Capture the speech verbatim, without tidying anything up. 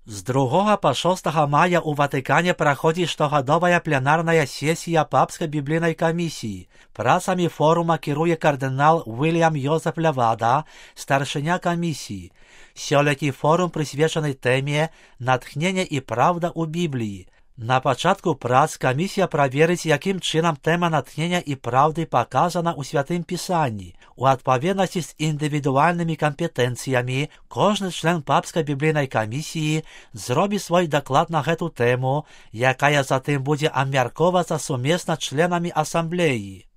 З другога па шостага мая ў Ватыкане праходзіць штогадовая пленарная сесія папскай біблійнай камісіі. Працамі форума кіруе кардынал Уільям Йозеф Левада, старшыня камісіі. Сёлетні форум прысвечаны тэме «Натхненне і праўда ў Бібліі». На пачатку прац камісія праверыць, якім чынам тэма натхнення і праўды паказана ў Святым Пісанні. У адпаведнасці з індывідуальнымі кампетэнцыямі кожны член папскай біблійнай камісіі зробіць свой даклад на гэту тэму, якая затым будзе абмяркоўвацца сумесна членамі асамблеі.